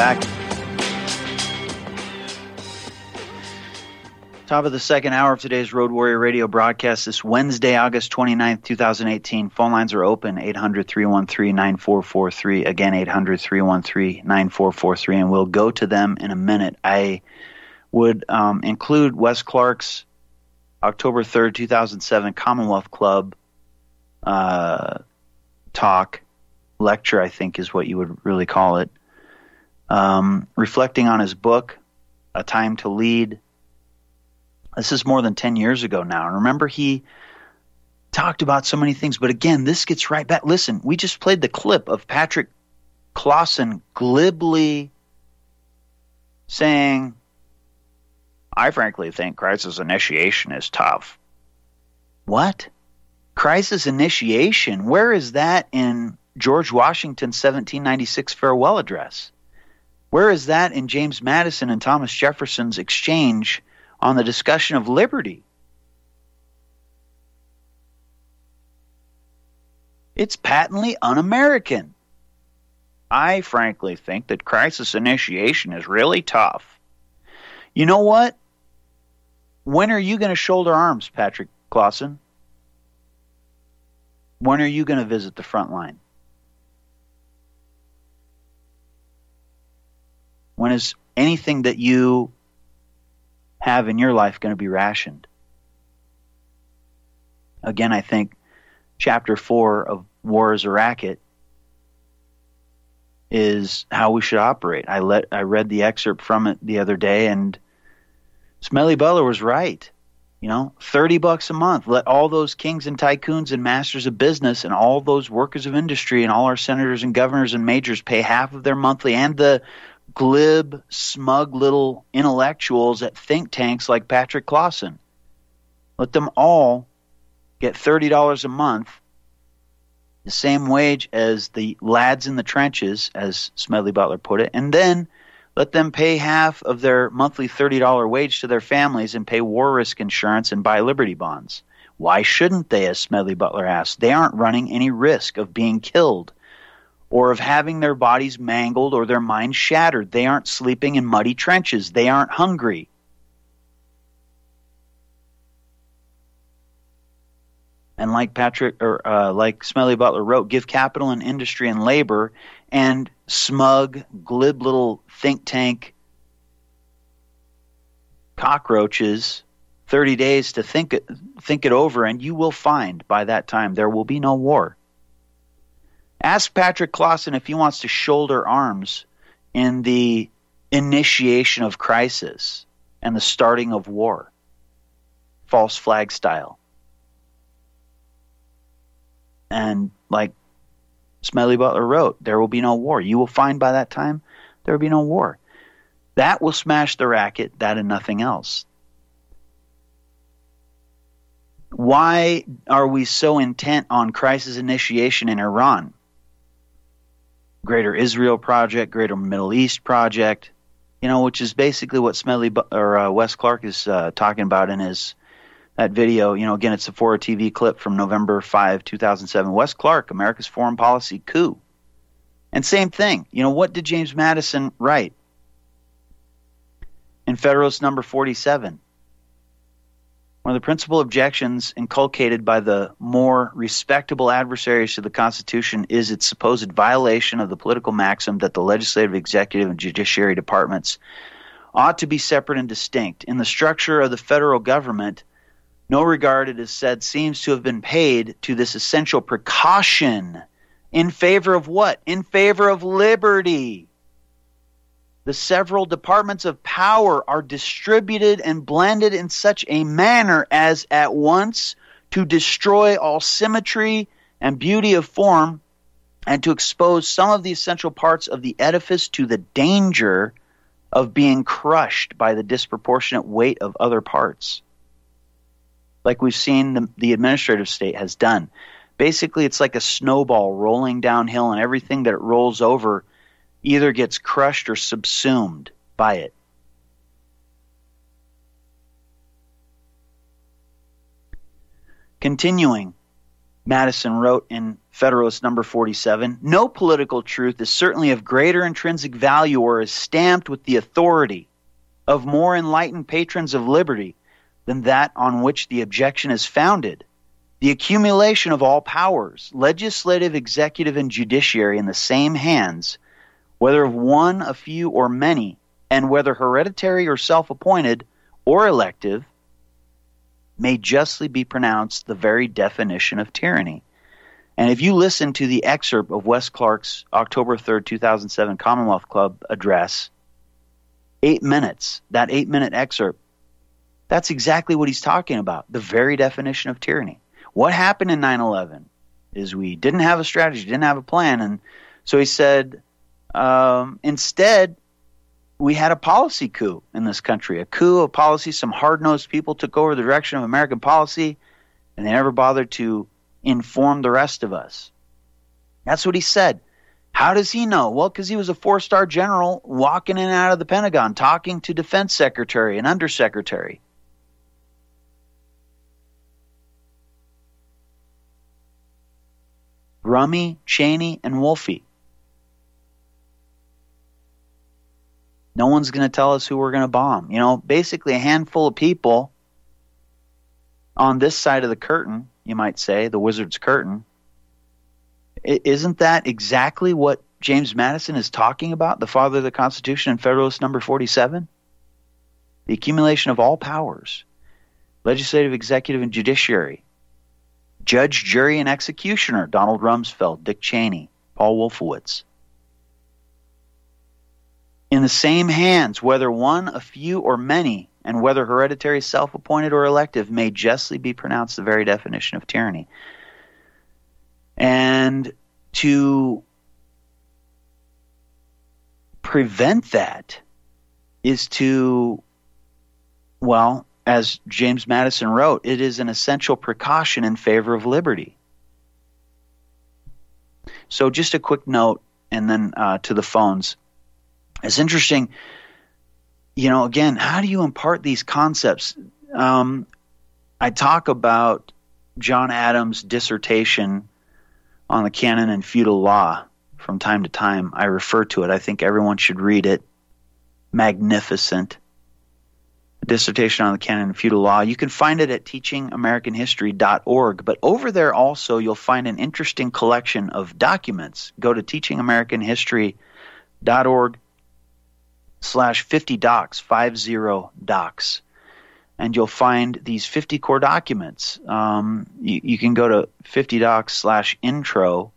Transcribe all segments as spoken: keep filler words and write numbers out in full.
back. Top of the second hour of today's Road Warrior Radio broadcast this Wednesday, August twenty-ninth, twenty eighteen. Phone lines are open, eight hundred, three one three, nine four four three. Again, eight hundred, three one three, nine four four three, and we'll go to them in a minute. I would um, include Wes Clark's October third, two thousand seven Commonwealth Club uh, talk, lecture, I think is what you would really call it, um, reflecting on his book, A Time to Lead. This is more than ten years ago now. And remember, he talked about so many things. But again, this gets right back. Listen, we just played the clip of Patrick Clausen glibly saying, I frankly think Christ's initiation is tough. What? Christ's initiation? Where is that in George Washington's seventeen ninety-six farewell address? Where is that in James Madison and Thomas Jefferson's exchange on the discussion of liberty? It's patently un-American. I frankly think that Christ's initiation is really tough. You know what? When are you going to shoulder arms, Patrick Clausen? When are you going to visit the front line? When is anything that you have in your life going to be rationed? Again, I think chapter four of War is a Racket is how we should operate. I let I read the excerpt from it the other day, and Smelly Butler was right. You know, thirty bucks a month. Let all those kings and tycoons and masters of business and all those workers of industry and all our senators and governors and majors pay half of their monthly, and the glib, smug little intellectuals at think tanks like Patrick Clausen. Let them all get thirty dollars a month, the same wage as the lads in the trenches, as Smedley Butler put it, and then let them pay half of their monthly thirty dollars wage to their families and pay war risk insurance and buy Liberty bonds. Why shouldn't they, as Smedley Butler asked? They aren't running any risk of being killed or of having their bodies mangled or their minds shattered. They aren't sleeping in muddy trenches. They aren't hungry. And like Patrick, or uh, like Smelly Butler wrote, give capital and industry and labor and smug, glib little think tank cockroaches thirty days to think it, think it over, and you will find by that time there will be no war. Ask Patrick Clausen if he wants to shoulder arms in the initiation of crisis and the starting of war, false flag style. And like Smelly Butler wrote, there will be no war. You will find by that time there will be no war. That will smash the racket, that and nothing else. Why are we so intent on crisis initiation in Iran? Greater Israel Project, Greater Middle East Project, you know, which is basically what Smelly or uh, Wes Clark is uh, talking about in his that video. You know, again, it's a four T V clip from November fifth, two thousand seven. Wes Clark, America's Foreign Policy Coup. And same thing. You know, what did James Madison write in Federalist number forty-seven? One of the principal objections inculcated by the more respectable adversaries to the Constitution is its supposed violation of the political maxim that the legislative, executive, and judiciary departments ought to be separate and distinct. In the structure of the federal government, no regard, it is said, seems to have been paid to this essential precaution in favor of what? In favor of liberty. The several departments of power are distributed and blended in such a manner as at once to destroy all symmetry and beauty of form and to expose some of the essential parts of the edifice to the danger of being crushed by the disproportionate weight of other parts. Like we've seen the, the administrative state has done. Basically, it's like a snowball rolling downhill, and everything that it rolls over either gets crushed or subsumed by it. Continuing, Madison wrote in Federalist number forty-seven, "No political truth is certainly of greater intrinsic value or is stamped with the authority of more enlightened patrons of liberty than that on which the objection is founded. The accumulation of all powers, legislative, executive, and judiciary in the same hands, whether of one, a few, or many, and whether hereditary or self-appointed or elective, may justly be pronounced the very definition of tyranny." And if you listen to the excerpt of Wes Clark's October third, two thousand seven Commonwealth Club address, eight minutes, that eight-minute excerpt, that's exactly what he's talking about, the very definition of tyranny. What happened in nine eleven is we didn't have a strategy, didn't have a plan, and so he said, um, instead, we had a policy coup in this country, a coup of policy. Some hard-nosed people took over the direction of American policy, and they never bothered to inform the rest of us. That's what he said. How does he know? Well, because he was a four-star general walking in and out of the Pentagon, talking to defense secretary and undersecretary. Rummy, Cheney, and Wolfie. No one's going to tell us who we're going to bomb. You know, basically a handful of people on this side of the curtain, you might say, the wizard's curtain. Isn't that exactly what James Madison is talking about, the father of the Constitution in Federalist number forty-seven? The accumulation of all powers, legislative, executive, and judiciary. Judge, jury, and executioner, Donald Rumsfeld, Dick Cheney, Paul Wolfowitz. In the same hands, whether one, a few, or many, and whether hereditary, self-appointed, or elective, may justly be pronounced the very definition of tyranny. And to prevent that is to, well, as James Madison wrote, it is an essential precaution in favor of liberty. So just a quick note, and then uh, to the phones. It's interesting, you know, again, how do you impart these concepts? Um, I talk about John Adams' dissertation on the canon and feudal law from time to time. I refer to it. I think everyone should read it. Magnificent. A dissertation on the canon and feudal law. You can find it at teaching american history dot org, but over there also you'll find an interesting collection of documents. Go to teaching american history dot org slash fifty docs, five zero docs, and you'll find these fifty core documents. Um, you, you can go to fifty docs slash intro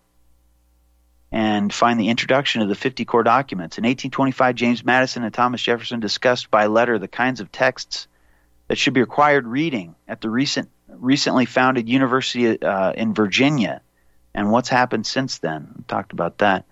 and find the introduction of the fifty core documents. In eighteen twenty-five, James Madison and Thomas Jefferson discussed by letter the kinds of texts that should be required reading at the recent recently founded university uh, in Virginia, and what's happened since then. We talked about that.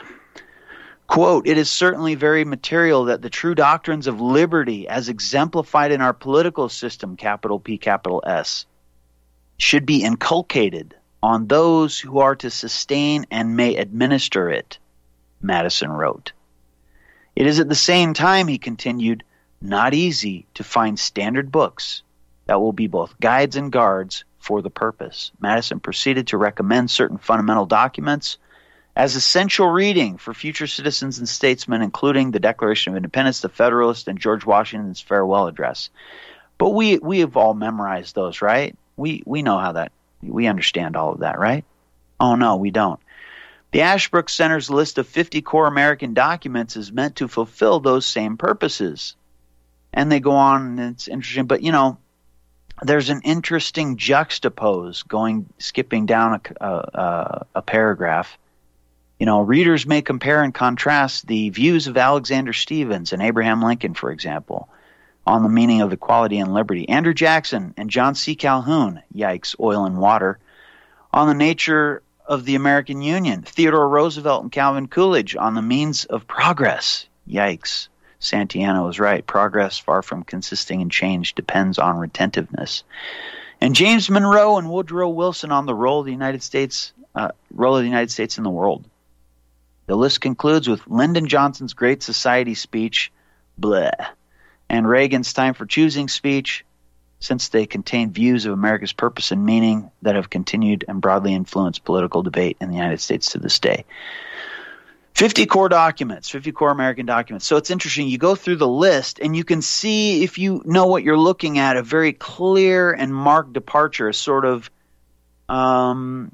Quote, "It is certainly very material that the true doctrines of liberty as exemplified in our political system, capital P, capital S, should be inculcated on those who are to sustain and may administer it," Madison wrote. "It is at the same time," he continued, "not easy to find standard books that will be both guides and guards for the purpose." Madison proceeded to recommend certain fundamental documents as essential reading for future citizens and statesmen, including the Declaration of Independence, the Federalist, and George Washington's farewell address. But we we have all memorized those, right? We we know how that, we understand all of that, right? Oh no, we don't. The Ashbrook Center's list of fifty core American documents is meant to fulfill those same purposes. And they go on, and it's interesting, but you know, there's an interesting juxtapose going, skipping down a, a, a paragraph. You know, readers may compare and contrast the views of Alexander Stephens and Abraham Lincoln, for example, on the meaning of equality and liberty. Andrew Jackson and John C. Calhoun, yikes, oil and water, on the nature of the American Union. Theodore Roosevelt and Calvin Coolidge on the means of progress. Yikes. Santayana was right. Progress, far from consisting in change, depends on retentiveness. And James Monroe and Woodrow Wilson on the role of the United States, uh, role of the United States in the world. The list concludes with Lyndon Johnson's Great Society speech, bleh, and Reagan's Time for Choosing speech, since they contain views of America's purpose and meaning that have continued and broadly influenced political debate in the United States to this day. fifty core documents, fifty core American documents. So it's interesting. You go through the list and you can see, if you know what you're looking at, a very clear and marked departure, a sort of um,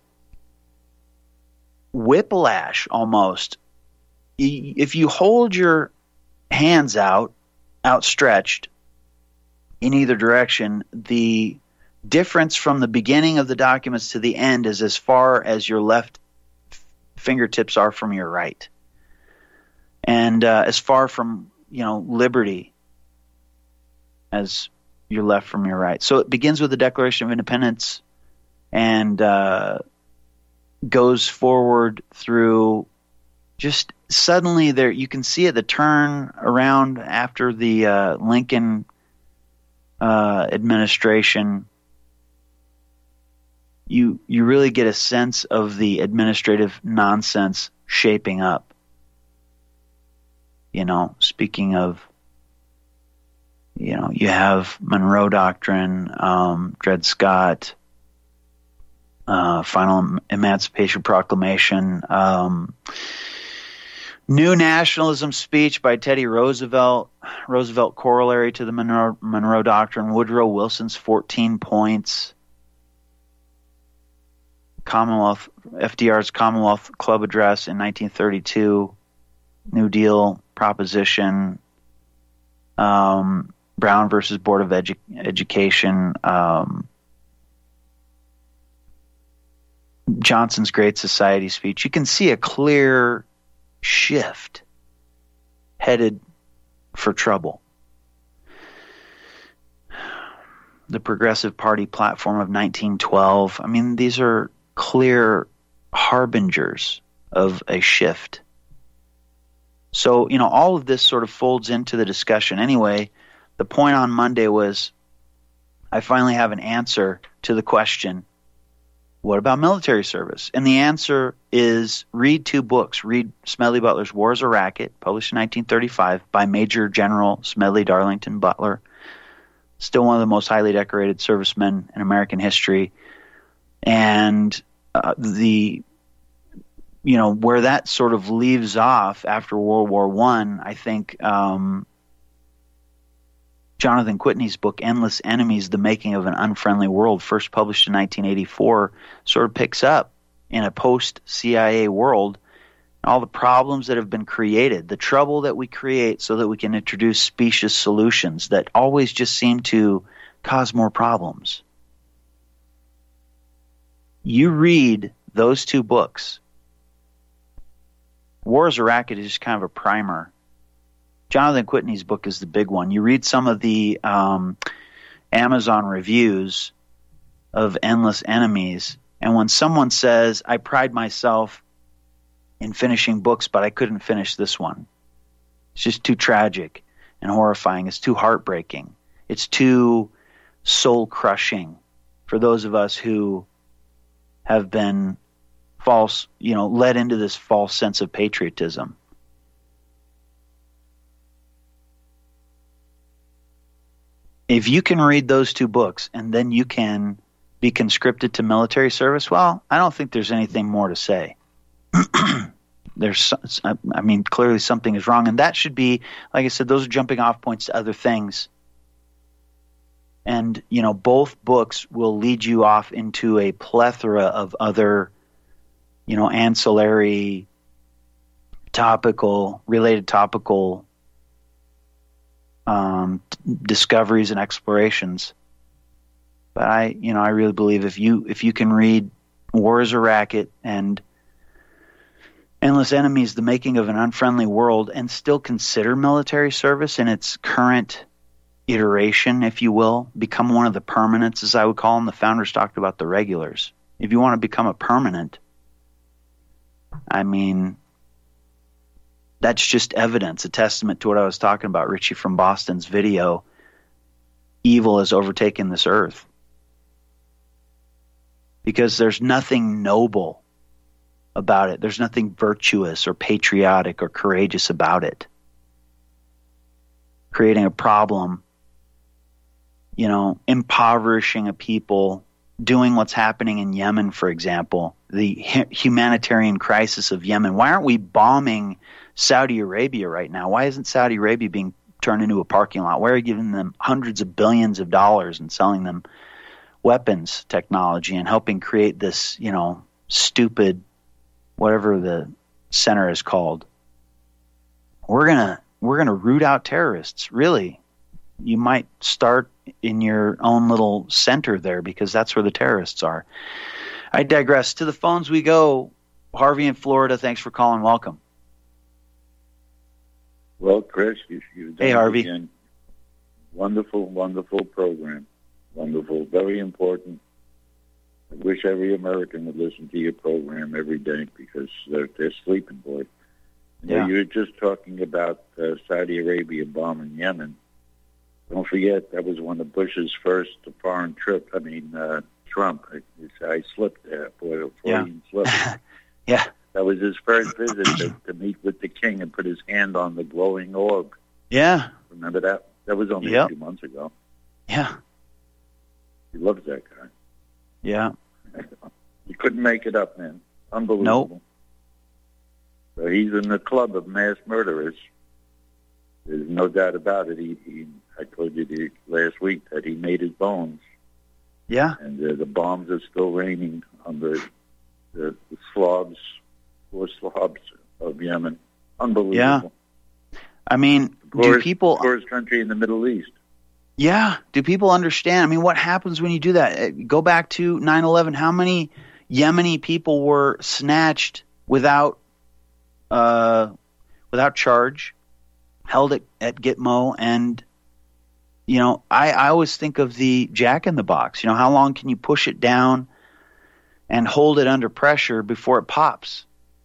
whiplash almost. If you hold your hands out, outstretched in either direction, the difference from the beginning of the documents to the end is as far as your left fingertips are from your right, and uh, as far from, you know, liberty as your left from your right. So it begins with the Declaration of Independence and uh, goes forward through just suddenly there. You can see it, the turn around after the uh, Lincoln uh, administration. You you really get a sense of the administrative nonsense shaping up. You know, speaking of, you know, you have Monroe Doctrine, um, Dred Scott, uh, Final Emancipation Proclamation, um, New Nationalism speech by Teddy Roosevelt, Roosevelt corollary to the Monroe, Monroe Doctrine, Woodrow Wilson's fourteen points, Commonwealth, F D R's Commonwealth Club address in nineteen thirty-two, New Deal proposition, um, Brown versus Board of Edu- Education, um, Johnson's Great Society speech. You can see a clear shift headed for trouble. The Progressive Party platform of nineteen twelve. I mean, these are clear harbingers of a shift. So, you know, all of this sort of folds into the discussion. Anyway, the point on Monday was I finally have an answer to the question, what about military service? And the answer is read two books. Read Smedley Butler's War is a Racket, published in nineteen thirty-five by Major General Smedley Darlington Butler, still one of the most highly decorated servicemen in American history. And uh, the, you know, where that sort of leaves off after World War One, I, I think um, Jonathan Whitney's book, Endless Enemies, The Making of an Unfriendly World, first published in nineteen eighty-four, sort of picks up in a post-C I A world all the problems that have been created, the trouble that we create so that we can introduce specious solutions that always just seem to cause more problems. You read those two books. War is a Racket is just kind of a primer. Jonathan Whitney's book is the big one. You read some of the um, Amazon reviews of Endless Enemies, and when someone says, I pride myself in finishing books, but I couldn't finish this one, it's just too tragic and horrifying. It's too heartbreaking. It's too soul-crushing for those of us who have been false, you know, led into this false sense of patriotism. If you can read those two books and then you can be conscripted to military service, well, I don't think there's anything more to say. There's, I mean, clearly something is wrong, and that should be, like I said, those are jumping off points to other things. And, you know, both books will lead you off into a plethora of other, you know, ancillary, topical, related topical um, discoveries and explorations. But I, you know, I really believe if you if you can read War is a Racket and Endless Enemies, The Making of an Unfriendly World, and still consider military service in its current iteration, if you will, become one of the permanents, as I would call them. The founders talked about the regulars. If you want to become a permanent, I mean, that's just evidence, a testament to what I was talking about, Richie from Boston's video. Evil has overtaken this earth. Because there's nothing noble about it. There's nothing virtuous or patriotic or courageous about it. Creating a problem, you know, impoverishing a people, doing what's happening in Yemen, for example, the humanitarian crisis of Yemen. Why aren't we bombing Saudi Arabia right now? Why isn't Saudi Arabia being turned into a parking lot? Why are we giving them hundreds of billions of dollars and selling them weapons technology and helping create this, you know, stupid, whatever the center is called? We're gonna we're gonna root out terrorists. Really, you might start in your own little center there, because that's where the terrorists are. I digress. To the phones we go. Harvey in Florida, thanks for calling. Welcome. Well, Chris, you, you've done hey, Harvey. Again. Wonderful, wonderful program. Wonderful, very important. I wish every American would listen to your program every day, because they're, they're sleeping, boy. You yeah. know, you were just talking about uh, Saudi Arabia bombing Yemen. Don't forget, that was one of Bush's first foreign trips. I mean, uh, Trump. I, I slipped there, boy, Freudian slip. yeah. That was his first visit to, to meet with the king and put his hand on the glowing orb. Yeah. Remember that? That was only yep. a few months ago. Yeah. He loves that guy. Yeah. You couldn't make it up, man. Unbelievable. Nope. So he's in the club of mass murderers. There's no doubt about it. He, he I told you the, last week that he made his bones. Yeah. And uh, the bombs are still raining on the, the, the Slavs, poor Slavs of Yemen. Unbelievable. Yeah. I mean, poorest, do people... poorest country in the Middle East. Yeah. Do people understand? I mean, what happens when you do that? Go back to nine eleven. How many Yemeni people were snatched without uh, without charge, held at, at Gitmo? And, you know, I, I always think of the Jack in the Box. You know, how long can you push it down and hold it under pressure before it pops?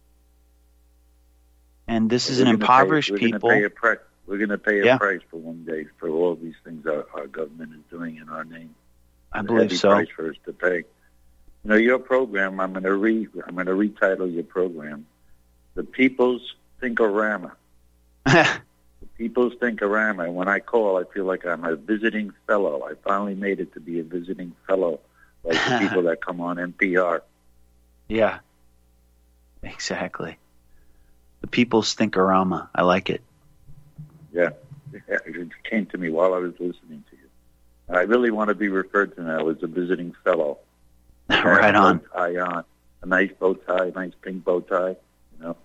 And this is we're an impoverished pay, we're people. Gonna pay a pri- we're going to pay a yeah. price for one day for all these things our, our government is doing in our name. I a believe heavy so. Price for us to pay. You know, your program. I'm going to re. I'm going to retitle your program, "The People's Thinkorama." The People's Thinkorama. When I call, I feel like I'm a visiting fellow. I finally made it to be a visiting fellow, like the people that come on N P R. Yeah. Exactly. The People's Thinkorama. I like it. Yeah, it came to me while I was listening to you. I really want to be referred to now as a visiting fellow. Right on. Bow tie on. A nice bow tie, a nice pink bow tie, you know.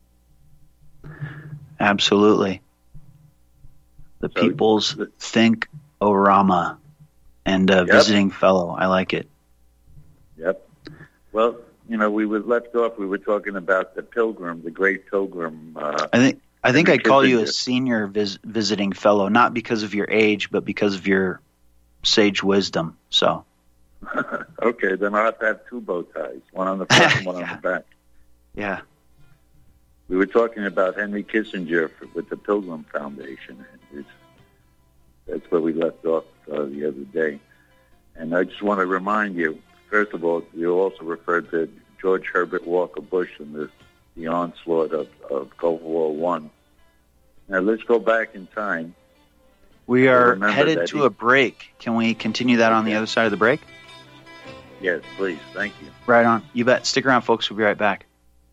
Absolutely. The So, People's Thinkorama and a Yep. visiting fellow. I like it. Yep. Well, you know, we were left off. We were talking about the pilgrim, the great pilgrim. Uh, I think I think I call you a Kissinger. senior vis- visiting fellow, not because of your age, but because of your sage wisdom. So, Okay, then I'll have to have two bow ties, one on the front and one Yeah. on the back. yeah, We were talking about Henry Kissinger for, with the Pilgrim Foundation. It's, that's where we left off uh, the other day. And I just want to remind you, first of all, you also referred to George Herbert Walker Bush and the, the onslaught of, of Gulf War One. Now, let's go back in time. we are remember headed that to he- a break. Can we continue that on the Okay. other side of the break? Yes, please. Thank you. Right on. You bet. Stick around, folks. We'll be right back.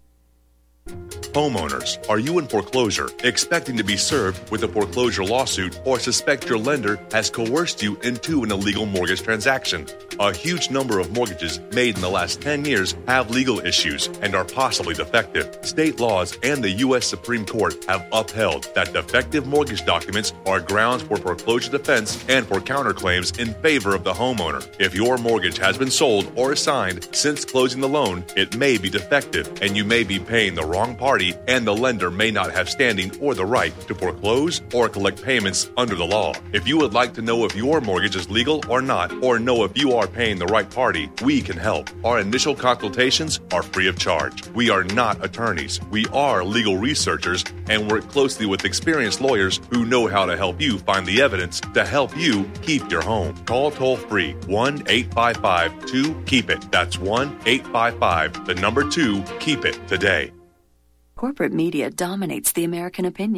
Homeowners, are you in foreclosure, expecting to be served with a foreclosure lawsuit, or suspect your lender has coerced you into an illegal mortgage transaction? A huge number of mortgages made in the last ten years have legal issues and are possibly defective. State laws and the U S Supreme Court have upheld that defective mortgage documents are grounds for foreclosure defense and for counterclaims in favor of the homeowner. If your mortgage has been sold or assigned since closing the loan, it may be defective and you may be paying the wrong party, and the lender may not have standing or the right to foreclose or collect payments under the law. If you would like to know if your mortgage is legal or not, or know if you are paying the right party, we can help. Our initial consultations are free of charge. We are not attorneys. We are legal researchers and work closely with experienced lawyers who know how to help you find the evidence to help you keep your home. Call toll-free one eight five five two keep it. That's one eight five five, the number two, keep it today. Corporate media dominates the American opinion.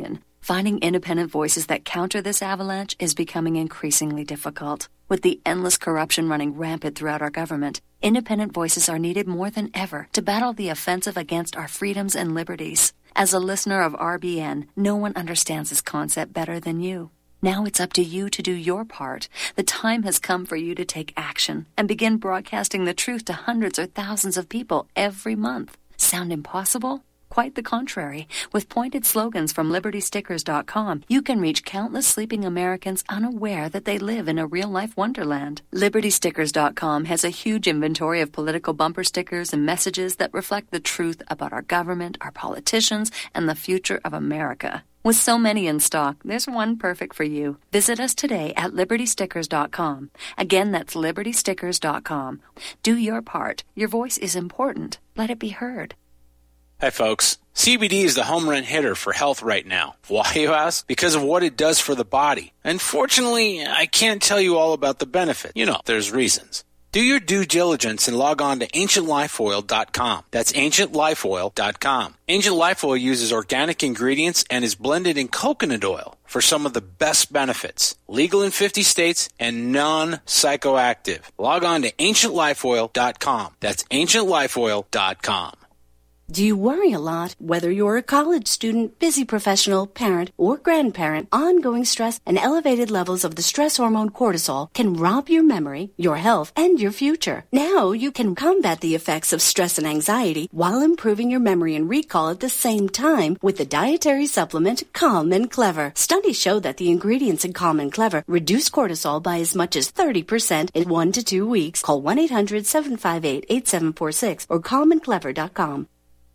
Finding independent voices that counter this avalanche is becoming increasingly difficult. With the endless corruption running rampant throughout our government, independent voices are needed more than ever to battle the offensive against our freedoms and liberties. As a listener of R B N, no one understands this concept better than you. Now it's up to you to do your part. The time has come for you to take action and begin broadcasting the truth to hundreds or thousands of people every month. Sound impossible? Quite the contrary. With pointed slogans from Liberty Stickers dot com, you can reach countless sleeping Americans unaware that they live in a real-life wonderland. Liberty Stickers dot com has a huge inventory of political bumper stickers and messages that reflect the truth about our government, our politicians, and the future of America. With so many in stock, there's one perfect for you. Visit us today at Liberty Stickers dot com. Again, that's Liberty Stickers dot com. Do your part. Your voice is important. Let it be heard. Hi, folks. C B D is the home run hitter for health right now. Why, you ask? Because of what it does for the body. Unfortunately, I can't tell you all about the benefit. You know, there's reasons. Do your due diligence and log on to ancient life oil dot com. That's ancient life oil dot com. Ancient Life Oil uses organic ingredients and is blended in coconut oil for some of the best benefits. Legal in fifty states and non-psychoactive. Log on to ancient life oil dot com. That's ancient life oil dot com. Do you worry a lot? Whether you're a college student, busy professional, parent, or grandparent, ongoing stress and elevated levels of the stress hormone cortisol can rob your memory, your health, and your future. Now you can combat the effects of stress and anxiety while improving your memory and recall at the same time with the dietary supplement Calm and Clever. Studies show that the ingredients in Calm and Clever reduce cortisol by as much as thirty percent in one to two weeks. Call one eight hundred seven five eight eight seven four six or calm and clever dot com.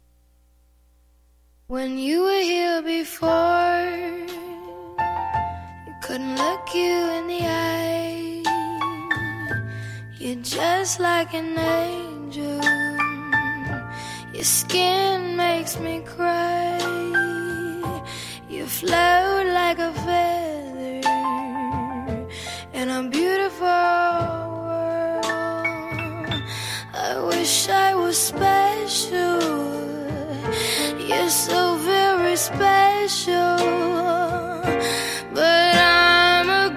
When you were here before, you couldn't look you in the eye. You're just like an angel. Your skin makes me cry. You float like a feather in a beautiful world. I wish I was special. You're so very special, but I'm a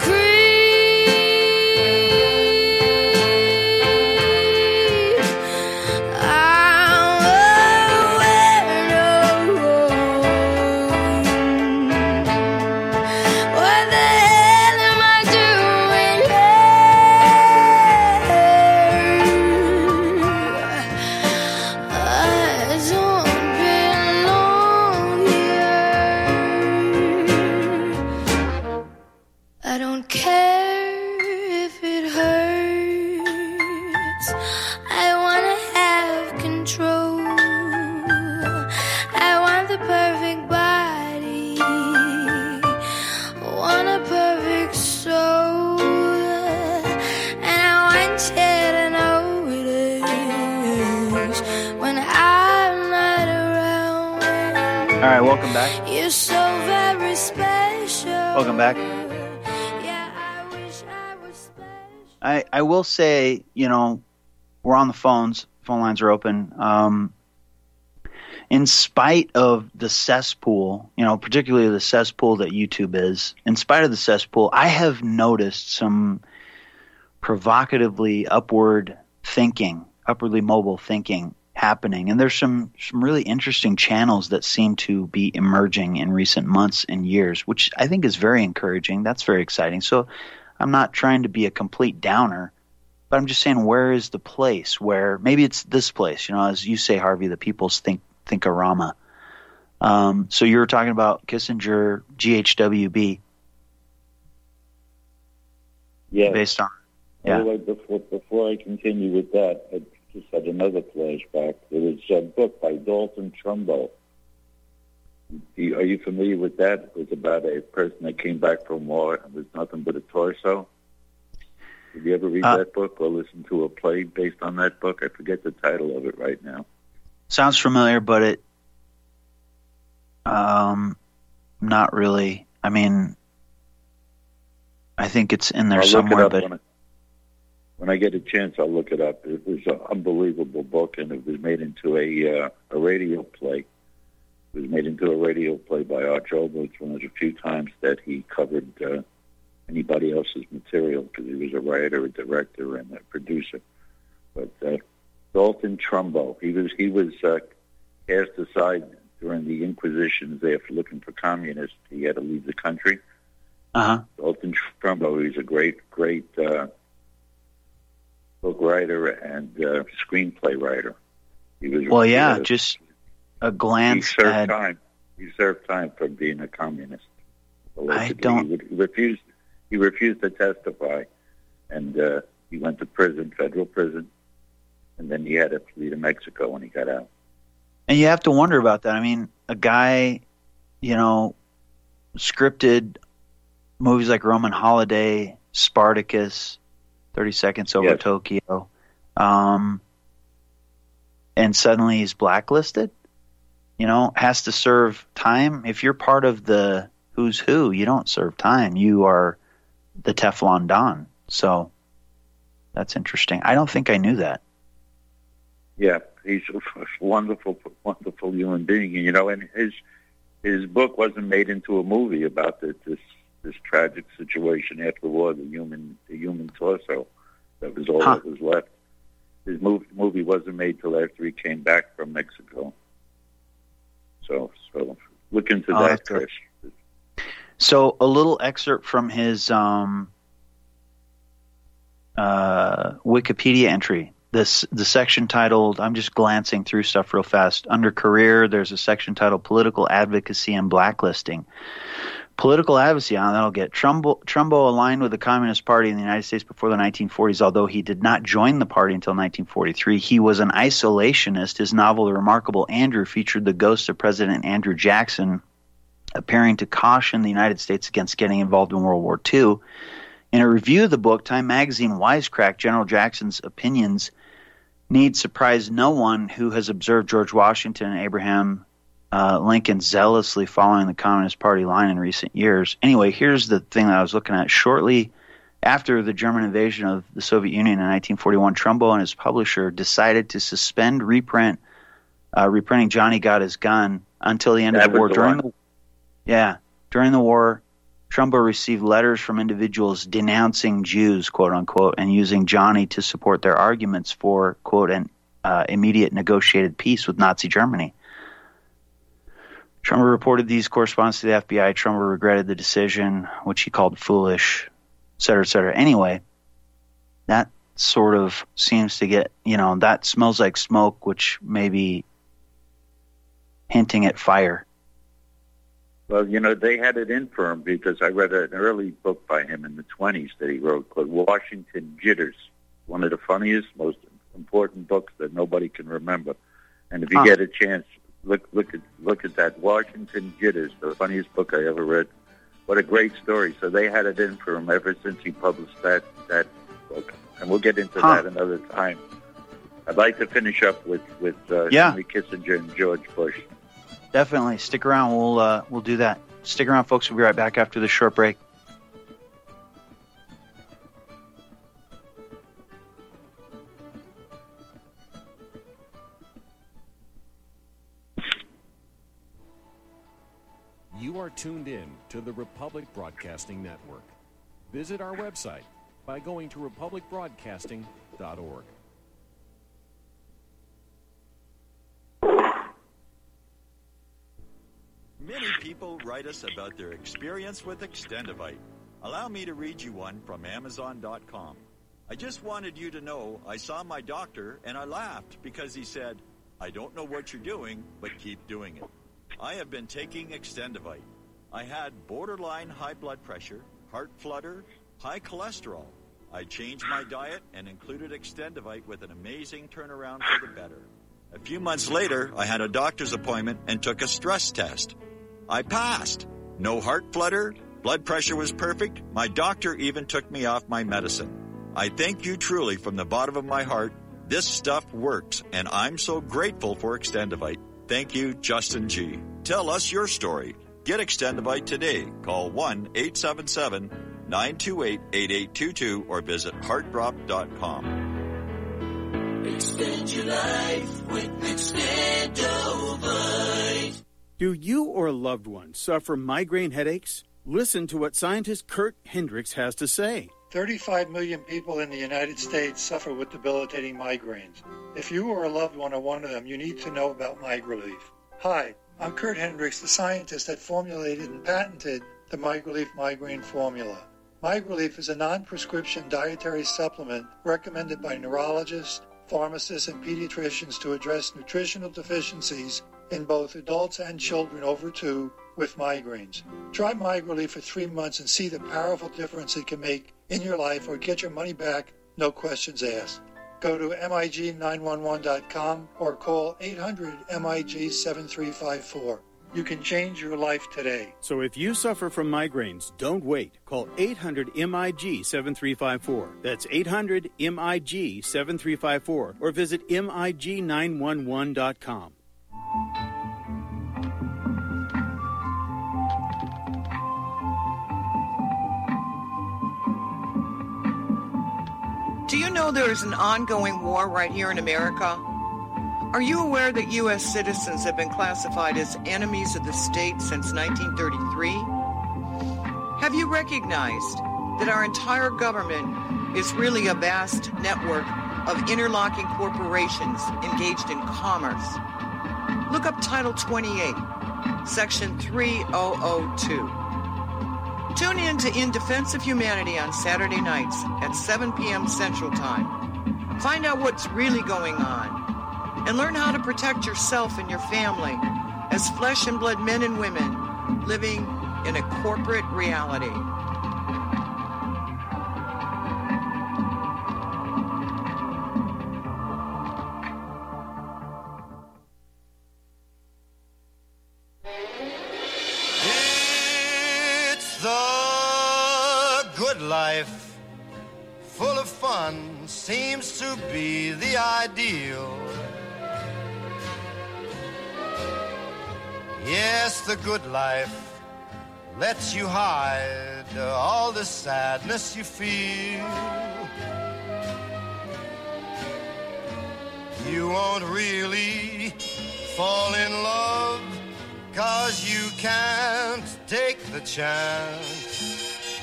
creep. I'm a weirdo. What the hell am I doing here? I don't I don't care if it hurts. I wanna have control. I want the perfect body. Want a perfect soul. And I want you to notice when I'm not around. All right, welcome back. You're so very special. Welcome back. I, I will say, you know, we're on the phones. Phone lines are open. Um, in spite of the cesspool, you know, particularly the cesspool that YouTube is, in spite of the cesspool, I have noticed some provocatively upward thinking, upwardly mobile thinking happening. And there's some, some really interesting channels that seem to be emerging in recent months and years, which I think is very encouraging. That's very exciting. So I'm not trying to be a complete downer, but I'm just saying, where is the place where maybe it's this place, you know, as you say, Harvey, the people's think thinkorama. Um, so you were talking about Kissinger, G H W B. Yeah. Based on, yeah. Anyway, before, before I continue with that, I just had another flashback. There was a book by Dalton Trumbo. Are you familiar with that? It was about a person that came back from war and was nothing but a torso. Did you ever read uh, that book or listen to a play based on that book? I forget the title of it right now. Sounds familiar, but it, um, not really. I mean, I think it's in there I'll somewhere. Look it up but when I, when I get a chance, I'll look it up. It was an unbelievable book, and it was made into a uh, a radio play. It was made into a radio play by Arch Oboe. It's one of the few times that he covered uh, anybody else's material because he was a writer, a director, and a producer. But uh, Dalton Trumbo, he was he was uh, cast aside during the Inquisitions there for looking for communists. He had to leave the country. Uh-huh. Dalton Trumbo, he's a great, great uh, book writer and uh, screenplay writer. He was well, yeah, uh, just a glance he served at... time. He served time for being a communist. I don't... He, he refused. He refused to testify, and uh, he went to prison, federal prison, and then he had to flee to Mexico when he got out. And you have to wonder about that. I mean, a guy, you know, scripted movies like Roman Holiday, Spartacus, thirty seconds Over yes. Tokyo, um, and suddenly he's blacklisted, you know, has to serve time. If you're part of the who's who, you don't serve time. You are the Teflon Don. So that's interesting. I don't think I knew that. Yeah, he's a wonderful, wonderful human being. You know, and his his book wasn't made into a movie about the, this this tragic situation after the war, the human the human torso. That was all huh. that was left. His movie, movie wasn't made till after he came back from Mexico. So, so look into oh, that, Chris. So a little excerpt from his um, uh, Wikipedia entry. This the section titled, I'm just glancing through stuff real fast. Under career, there's a section titled Political Advocacy and Blacklisting. Political advocacy, oh, that'll get. Trumbo, Trumbo aligned with the Communist Party in the United States before the nineteen forties, although he did not join the party until nineteen forty-three. He was an isolationist. His novel, The Remarkable Andrew, featured the ghost of President Andrew Jackson, appearing to caution the United States against getting involved in World War Two. In a review of the book, Time magazine wisecracked General Jackson's opinions need surprise no one who has observed George Washington and Abraham uh, Lincoln zealously following the Communist Party line in recent years. Anyway, here's the thing that I was looking at. Shortly after the German invasion of the Soviet Union in nineteen forty-one, Trumbo and his publisher decided to suspend reprint, uh, reprinting Johnny Got His Gun until the end that of the war. The during one. the Yeah, during the war, Trumbo received letters from individuals denouncing Jews, quote unquote, and using Johnny to support their arguments for, quote, an uh, immediate negotiated peace with Nazi Germany. Trumbo reported these correspondence to the F B I. Trumbo regretted the decision, which he called foolish, et cetera, et cetera. Anyway, that sort of seems to get, you know, that smells like smoke, which may be hinting at fire. Well, you know, they had it in for him because I read an early book by him in the twenties that he wrote called Washington Jitters, one of the funniest, most important books that nobody can remember. And if you huh. get a chance, look look at look at that, Washington Jitters, the funniest book I ever read. What a great story. So they had it in for him ever since he published that, that book. And we'll get into huh. that another time. I'd like to finish up with, with uh, yeah. Henry Kissinger and George Bush. Definitely. Stick around. We'll uh, we'll do that. Stick around, folks. We'll be right back after this short break. You are tuned in to the Republic Broadcasting Network. Visit our website by going to republic broadcasting dot org. Many people write us about their experience with Extendivite. Allow me to read you one from amazon dot com. I just wanted you to know I saw my doctor and I laughed because he said, I don't know what you're doing, but keep doing it. I have been taking Extendivite. I had borderline high blood pressure, heart flutter, high cholesterol. I changed my diet and included Extendivite with an amazing turnaround for the better. A few months later, I had a doctor's appointment and took a stress test. I passed. No heart flutter. Blood pressure was perfect. My doctor even took me off my medicine. I thank you truly from the bottom of my heart. This stuff works, and I'm so grateful for Extendivite. Thank you, Justin G. Tell us your story. Get Extendivite today. Call one eight seven seven, nine two eight, eight eight two two or visit heart drop dot com. Extend your life with Extendovite. Do you or a loved one suffer migraine headaches? Listen to what scientist Kurt Hendricks has to say. thirty-five million people in the United States suffer with debilitating migraines. If you or a loved one are one of them, you need to know about MigraLief. Hi, I'm Kurt Hendricks, the scientist that formulated and patented the MigraLief migraine formula. MigraLief is a non-prescription dietary supplement recommended by neurologists, pharmacists, and pediatricians to address nutritional deficiencies in both adults and children over two with migraines. Try MigraLief for three months and see the powerful difference it can make in your life, or get your money back, no questions asked. Go to M I G nine one one dot com or call eight hundred M I G seven three five four. You can change your life today. So if you suffer from migraines, don't wait. Call eight hundred M I G seven three five four. That's eight hundred M I G seven three five four, or visit M I G nine one one dot com. Do you know there is an ongoing war right here in America? Are you aware that U S citizens have been classified as enemies of the state since nineteen thirty-three? Have you recognized that our entire government is really a vast network of interlocking corporations engaged in commerce? Look up Title twenty-eight, Section three thousand two. Tune in to In Defense of Humanity on Saturday nights at seven p.m. Central Time. Find out what's really going on and learn how to protect yourself and your family as flesh and blood men and women living in a corporate reality. Life, full of fun, seems to be the ideal. Yes, the good life lets you hide all the sadness you feel. You won't really fall in love, 'cause you can't take the chance.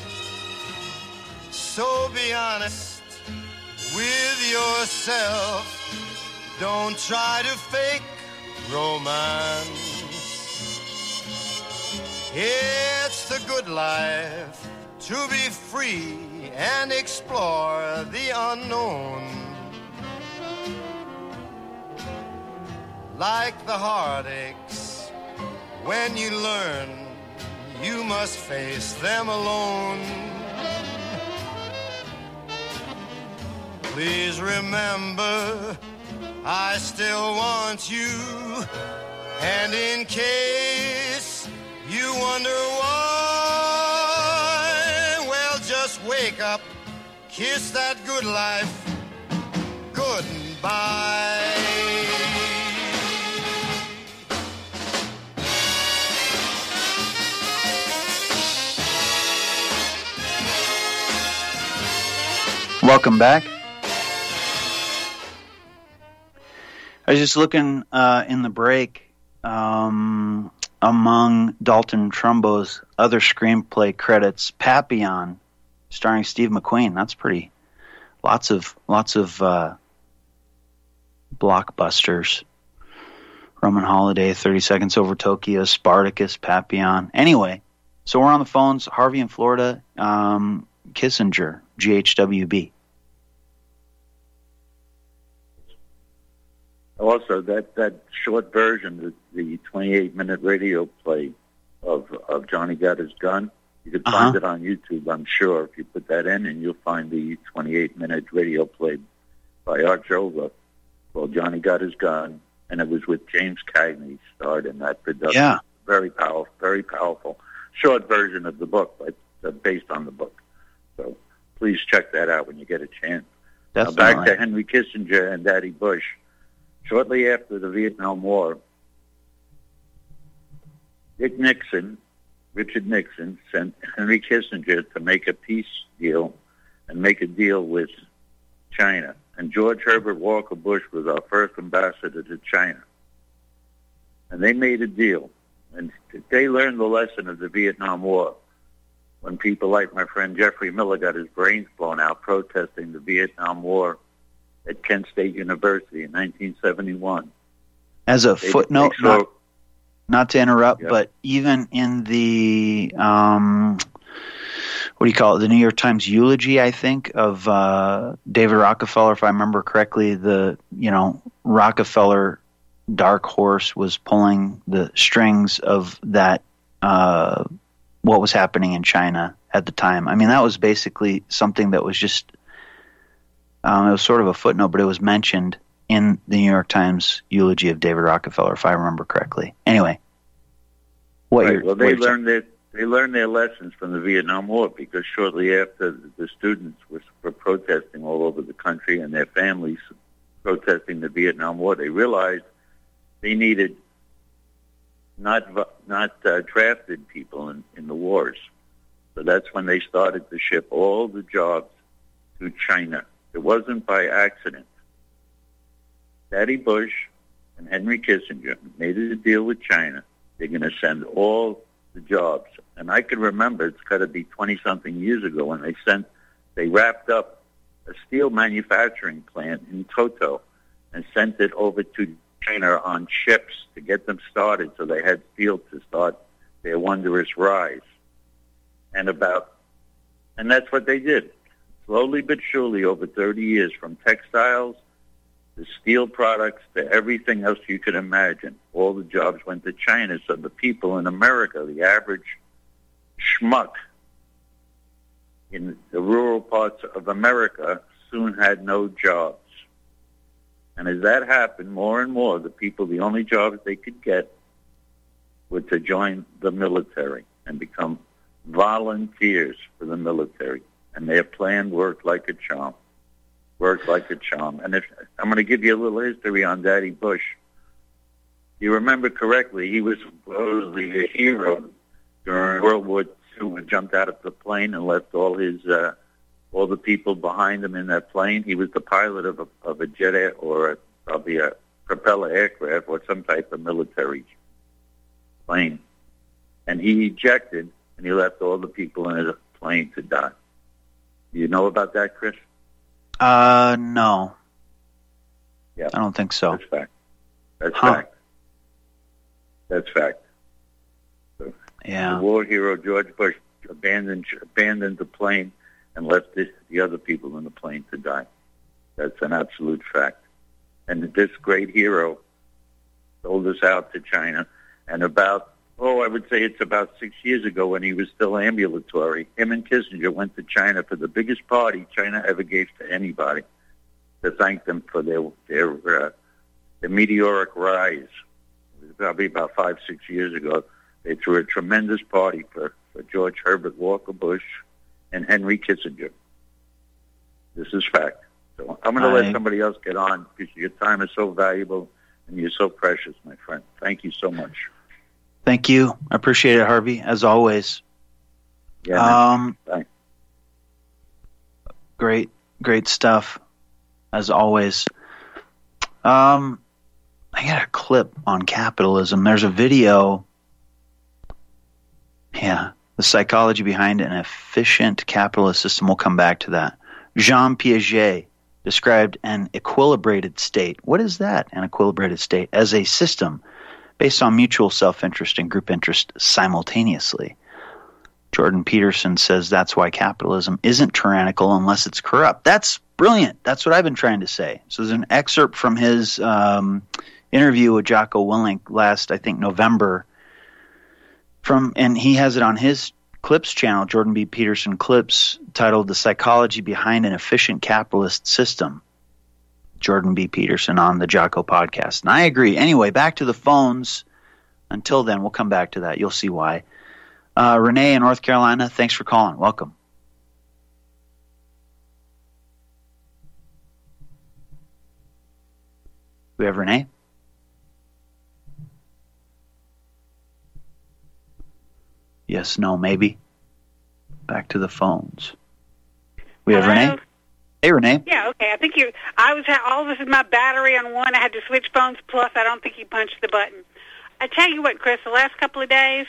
So be honest with yourself. Don't try to fake romance. It's the good life to be free and explore the unknown. Like the heartaches, when you learn you must face them alone. Please remember, I still want you, and in case you wonder why, well, just wake up, kiss that good life goodbye. Welcome back. I was just looking uh, in the break um, among Dalton Trumbo's other screenplay credits, Papillon, starring Steve McQueen. That's pretty. Lots of lots of uh, blockbusters. Roman Holiday, thirty Seconds Over Tokyo, Spartacus, Papillon. Anyway, so we're on the phones. Harvey in Florida, um, Kissinger, G H W B. Also, that, that short version, the, the twenty-eight minute radio play of of Johnny Got His Gun, you can find uh-huh. it on YouTube, I'm sure. If you put that in, and you'll find the twenty-eight minute radio play by Art Jova called Johnny Got His Gun, and it was with James Cagney starred in that production. Yeah. Very powerful, very powerful. Short version of the book, but uh, based on the book. So please check that out when you get a chance. Now back to Henry Kissinger and Daddy Bush. Shortly after the Vietnam War, Dick Nixon, Richard Nixon, sent Henry Kissinger to make a peace deal and make a deal with China. And George Herbert Walker Bush was our first ambassador to China. And they made a deal. And they learned the lesson of the Vietnam War when people like my friend Jeffrey Miller got his brains blown out protesting the Vietnam War at Kent State University in nineteen seventy-one. As a They- footnote, they saw- not, not to interrupt, Yeah. but even in the, um, what do you call it, the New York Times eulogy, I think, of uh, David Rockefeller, if I remember correctly, the, you know, Rockefeller dark horse was pulling the strings of that, uh, what was happening in China at the time. I mean, that was basically something that was just, um, it was sort of a footnote, but it was mentioned in the New York Times eulogy of David Rockefeller, if I remember correctly. Anyway, what Right. you're, Well, what they you're learned their they learned their lessons from the Vietnam War because shortly after the students were, were protesting all over the country and their families protesting the Vietnam War, they realized they needed not v- not uh, drafted people in, in the wars. So that's when they started to ship all the jobs to China. It wasn't by accident. Daddy Bush and Henry Kissinger made a deal with China. They're going to send all the jobs. And I can remember, it's got to be twenty-something years ago when they sent, they wrapped up a steel manufacturing plant in Toto and sent it over to China on ships to get them started so they had steel to start their wondrous rise. And about, and that's what they did. Slowly but surely over thirty years, from textiles to steel products to everything else you could imagine, all the jobs went to China. So the people in America, the average schmuck in the rural parts of America, soon had no jobs. And as that happened, more and more, the people, the only jobs they could get were to join the military and become volunteers for the military. And their plan worked like a charm. Worked like a charm. And if I'm going to give you a little history on Daddy Bush. You remember correctly, he was supposedly a hero during World War Two, who jumped out of the plane and left all his uh, all the people behind him in that plane. He was the pilot of a, of a jet air, or a, probably a propeller aircraft or some type of military plane. And he ejected, and he left all the people in his plane to die. Do you know about that, Chris? Uh, no. Yeah. I don't think so. That's fact. That's Huh. fact. That's fact. So Yeah. The war hero George Bush abandoned abandoned the plane and left the, the other people in the plane to die. That's an absolute fact. And this great hero sold us out to China. And about, oh, I would say it's about six years ago when he was still ambulatory, him and Kissinger went to China for the biggest party China ever gave to anybody to thank them for their their, uh, their meteoric rise. It was probably about five, six years ago. They threw a tremendous party for, for George Herbert Walker Bush and Henry Kissinger. This is fact. So I'm going to I- let somebody else get on because your time is so valuable and you're so precious, my friend. Thank you so much. Thank you. I appreciate it, Harvey, as always. Yeah, man. Um, Bye. great, great stuff, as always. Um, I got a clip on capitalism. There's a video. Yeah, the psychology behind an efficient capitalist system. We'll come back to that. Jean Piaget described an equilibrated state. What is that, an equilibrated state? As a system based on mutual self-interest and group interest simultaneously. Jordan Peterson says that's why capitalism isn't tyrannical unless it's corrupt. That's brilliant. That's what I've been trying to say. So there's an excerpt from his um, interview with Jocko Willink last, I think, November. From and he has it on his Clips channel, Jordan B. Peterson Clips, titled "The Psychology Behind an Efficient Capitalist System." Jordan B. Peterson on the Jocko podcast. And I agree. Anyway, back to the phones. Until then, we'll come back to that. You'll see why. Uh, Renee in North Carolina, thanks for calling. Welcome. We have Renee? Yes, no, maybe. Back to the phones. We have Hello? Renee? Hey, Renee. Yeah, okay. I think you. I was. All this is my battery on one. I had to switch phones. Plus, I don't think you punched the button. I tell you what, Chris, the last couple of days,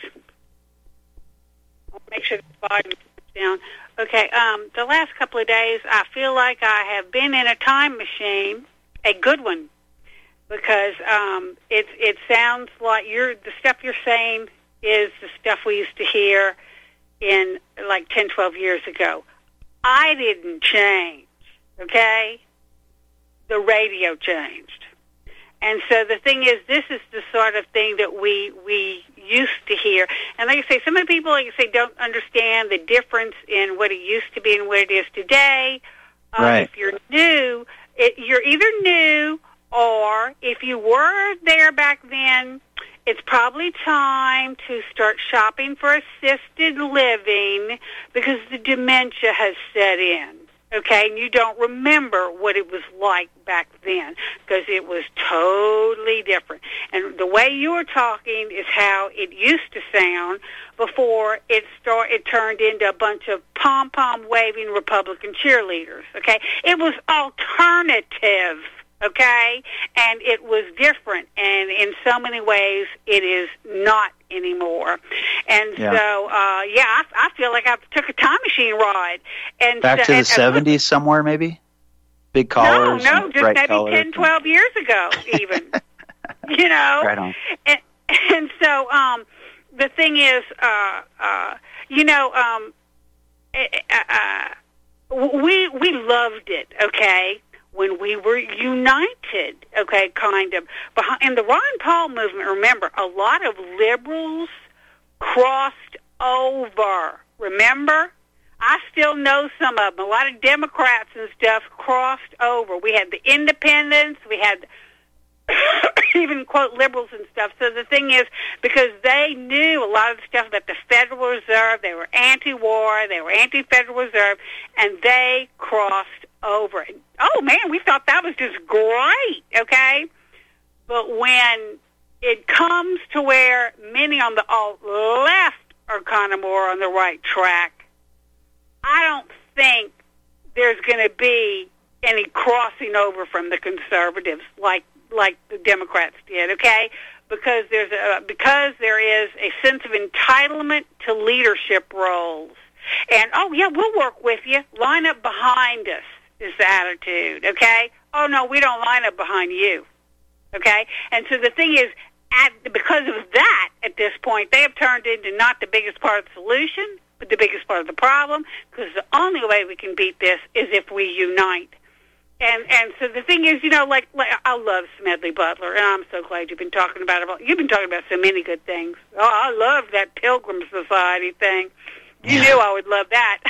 I'll make sure the volume is down. Okay, um, the last couple of days, I feel like I have been in a time machine, a good one, because um, it it sounds like you're the stuff you're saying is the stuff we used to hear in like ten, twelve years ago. I didn't change, okay? The radio changed. And so the thing is, this is the sort of thing that we we used to hear. And like I say, some of the people, like I say, don't understand the difference in what it used to be and what it is today. Uh, right. If you're new, it, you're either new, or if you were there back then, it's probably time to start shopping for assisted living because the dementia has set in. Okay, and you don't remember what it was like back then because it was totally different. And the way you were talking is how it used to sound before it start, it turned into a bunch of pom-pom waving Republican cheerleaders. Okay, it was alternative. Okay, and it was different, and in so many ways, it is not anymore. And yeah. so, uh, yeah, I, I feel like I took a time machine ride. And back so, to the and, seventies somewhere, maybe? Big collars? No, no, just maybe collars. ten, twelve years ago, even. You know? Right on. And, and so, um, the thing is, uh, uh, you know, um, uh, we, we loved it, okay? When we were united, okay, kind of. In the Ron Paul movement, remember, a lot of liberals crossed over, remember? I still know some of them. A lot of Democrats and stuff crossed over. We had the independents, we had even, quote, liberals and stuff. So the thing is, because they knew a lot of the stuff about the Federal Reserve, they were anti-war, they were anti-Federal Reserve, and they crossed over. Oh, man, we thought that was just great, okay? But when it comes to where many on the alt-left are kind of more on the right track, I don't think there's going to be any crossing over from the conservatives like like the Democrats did, okay? Because there's a because there is a sense of entitlement to leadership roles. And, oh, yeah, we'll work with you. Line up behind us is the attitude, okay? Oh, no, we don't line up behind you, okay? And so the thing is, at, because of that, at this point, they have turned into not the biggest part of the solution, but the biggest part of the problem, because the only way we can beat this is if we unite. And and so the thing is, you know, like, like I love Smedley Butler, and I'm so glad you've been talking about it. You've been talking about so many good things. Oh, I love that Pilgrim Society thing. You yeah. knew I would love that.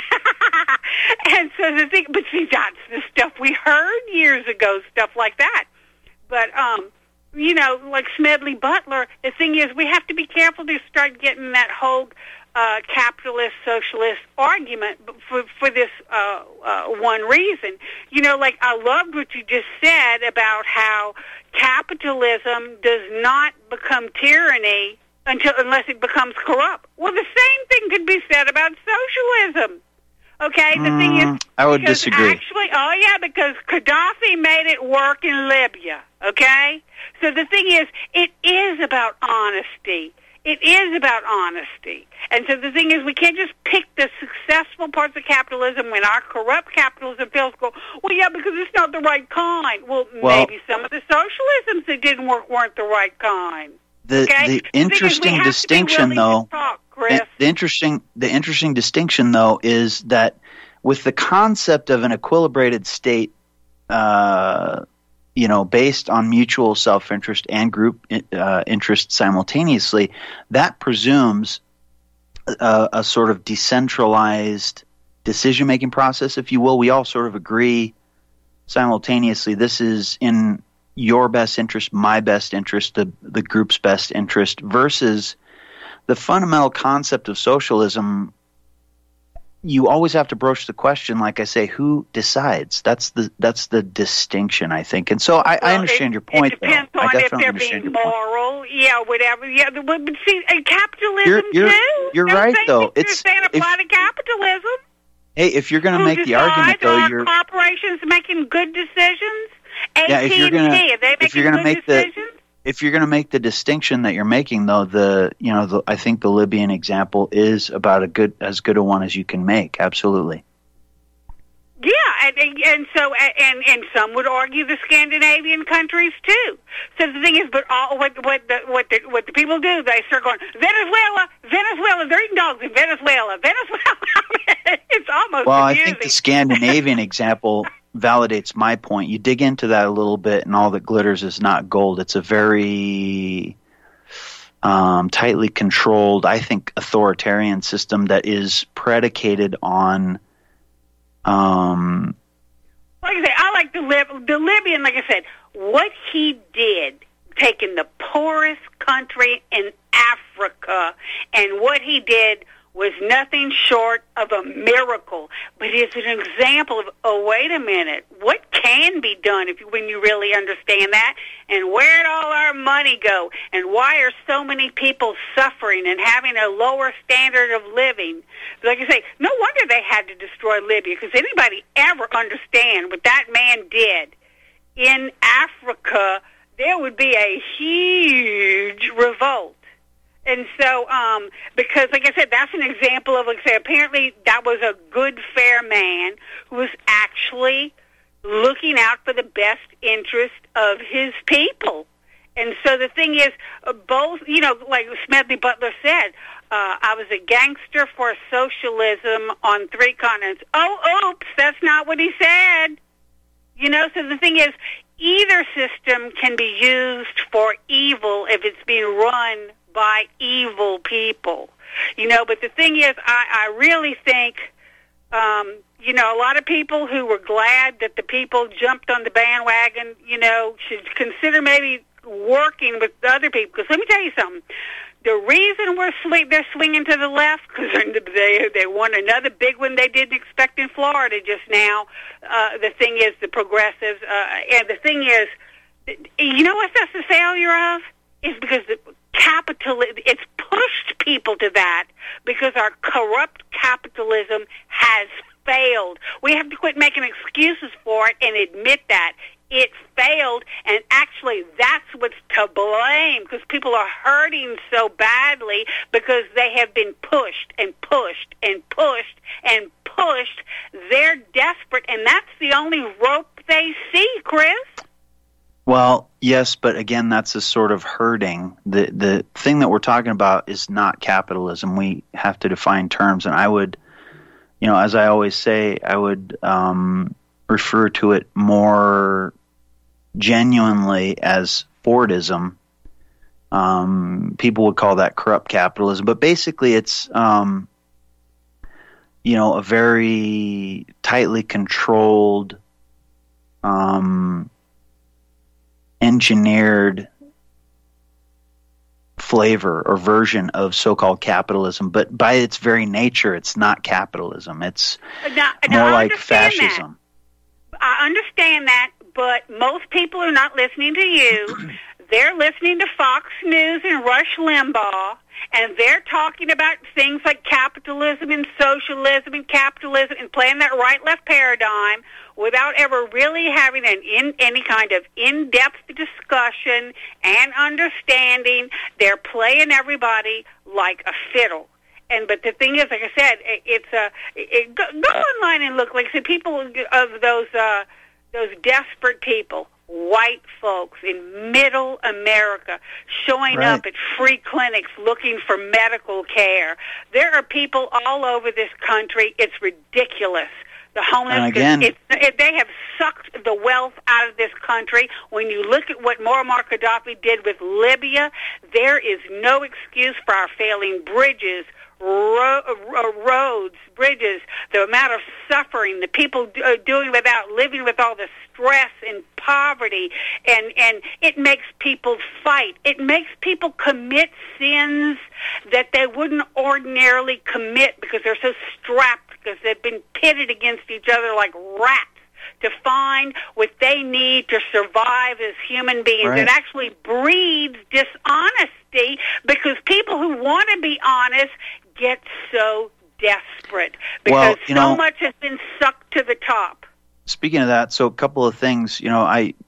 And so the thing, but see, that's the stuff we heard years ago, stuff like that. But, um, you know, like Smedley Butler, the thing is, we have to be careful to start getting that whole uh, capitalist, socialist argument for, for this uh, uh, one reason. You know, like I loved what you just said about how capitalism does not become tyranny until unless it becomes corrupt. Well, the same thing could be said about socialism. Okay, the mm, thing is, I would disagree. Actually, oh yeah, because Gaddafi made it work in Libya. Okay, so the thing is, it is about honesty. It is about honesty. And so the thing is, we can't just pick the successful parts of capitalism when our corrupt capitalism fails. Go, well, yeah, because it's not the right kind. Well, well maybe some of the socialisms that didn't work weren't the right kind. The okay? the interesting the distinction, though, talk, Chris. the interesting the interesting distinction, though, is that with the concept of an equilibrated state, uh, you know, based on mutual self-interest and group uh, interest simultaneously, that presumes a, a sort of decentralized decision-making process, if you will. We all sort of agree simultaneously this is in your best interest, my best interest, the, the group's best interest, versus the fundamental concept of socialism. You always have to broach the question, like I say, who decides? That's the that's the distinction, I think. And so I, well, I understand it, your point, it depends though. on I if definitely they're understand being your moral, point. yeah, whatever. Yeah, but see, and capitalism you're, you're, too. You're Those right, things though. That it's you're saying apply if, to capitalism. Hey, if you're going to make the argument, though, are you're corporations making good decisions. yeah, if you're A T and T, going are they to if you're making going to good make decisions? the if you're going to make the distinction that you're making, though, the you know, the, I think the Libyan example is about a good as good a one as you can make. Absolutely. Yeah, and, and so and and some would argue the Scandinavian countries too. So the thing is, but all what what the what the what the people do, they start going Venezuela, Venezuela. They're eating dogs in Venezuela, Venezuela. It's almost well. amusing. I think the Scandinavian example validates my point. You dig into that a little bit, and all that glitters is not gold. It's a very um, tightly controlled, I think, authoritarian system that is predicated on. Um, like I say, I like the Lib- the Libyan. Like I said, what he did, taking the poorest country in Africa, and what he did was nothing short of a miracle. But it's an example of, oh, wait a minute, what can be done if you, when you really understand that? And where'd all our money go? And why are so many people suffering and having a lower standard of living? Like I say, no wonder they had to destroy Libya, because anybody ever understand what that man did in Africa, there would be a huge revolt. And so, um, because, like I said, that's an example of, like I say, apparently that was a good, fair man who was actually looking out for the best interest of his people. And so the thing is, uh, both, you know, like Smedley Butler said, uh, I was a gangster for socialism on three continents. Oh, oops, that's not what he said. You know, so the thing is, either system can be used for evil if it's being run by evil people, you know. But the thing is, I, I really think, um, you know, a lot of people who were glad that the people jumped on the bandwagon, you know, should consider maybe working with other people. Because let me tell you something. The reason we're swing, they're swinging to the left, because they they won another big one they didn't expect in Florida just now. Uh, the thing is, the progressives, uh, and the thing is, you know what that's the failure of? Is because the capitalism, it's pushed people to that because our corrupt capitalism has failed. We have to quit making excuses for it and admit that it failed, and actually that's what's to blame, because people are hurting so badly because they have been pushed and pushed and pushed and pushed. They're desperate, and that's the only rope they see, Chris. Well, yes, but again, that's a sort of herding. The the thing that we're talking about is not capitalism. We have to define terms, and I would, you know, as I always say, I would um, refer to it more genuinely as Fordism. Um, people would call that corrupt capitalism, but basically it's, um, you know, a very tightly controlled, um, engineered flavor or version of so-called capitalism, but by its very nature, it's not capitalism. It's now, more now like fascism. That. I understand that, but most people are not listening to you. They're listening to Fox News and Rush Limbaugh, and they're talking about things like capitalism and socialism and capitalism and playing that right-left paradigm without ever really having an in, any kind of in-depth discussion and understanding. They're playing everybody like a fiddle. And but the thing is, like I said, it, it's a it, go, go online and look. Like I said, people of those uh, those desperate people, white folks in middle America, showing right. up at free clinics looking for medical care. There are people all over this country. It's ridiculous. The homeless, and again, it's, it, they have sucked the wealth out of this country. When you look at what Muammar Gaddafi did with Libya, there is no excuse for our failing bridges, ro- roads, bridges, the amount of suffering, the people do, uh, doing without, living with all the stress and poverty, and, and it makes people fight. It makes people commit sins that they wouldn't ordinarily commit because they're so strapped, because they've been pitted against each other like rats to find what they need to survive as human beings. Right. It actually breeds dishonesty because people who want to be honest get so desperate because well, you so know, much has been sucked to the top. Speaking of that, so a couple of things, you know, I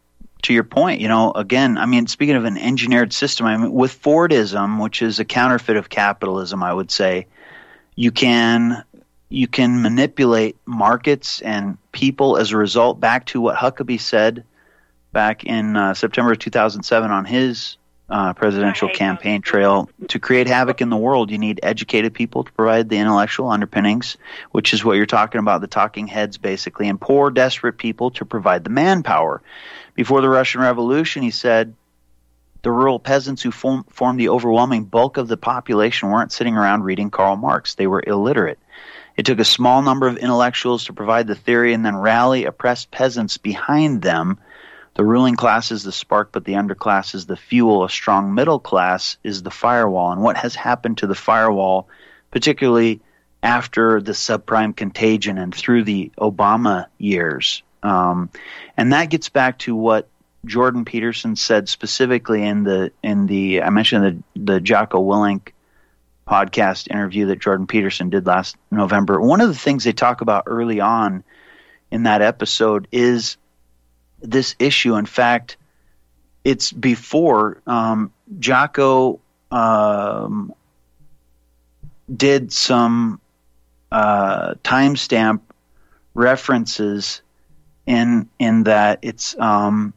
to your point, you know, again, I mean, speaking of an engineered system, I mean, with Fordism, which is a counterfeit of capitalism, I would say, you can you can manipulate markets and people as a result. Back to what Huckabee said back in uh, September of two thousand seven on his uh, presidential campaign trail. To create havoc in the world, you need educated people to provide the intellectual underpinnings, which is what you're talking about, the talking heads, basically, and poor, desperate people to provide the manpower. Before the Russian Revolution, he said, the rural peasants who form, formed the overwhelming bulk of the population weren't sitting around reading Karl Marx. They were illiterate. It took a small number of intellectuals to provide the theory and then rally oppressed peasants behind them. The ruling class is the spark, but the underclass is the fuel. A strong middle class is the firewall. And what has happened to the firewall, particularly after the subprime contagion and through the Obama years? Um, and that gets back to what Jordan Peterson said specifically in the in the I mentioned the the Jocko Willink podcast interview that Jordan Peterson did last November. One of the things they talk about early on in that episode is this issue. In fact, it's before um, Jocko um, did some uh, timestamp references in in that it's um,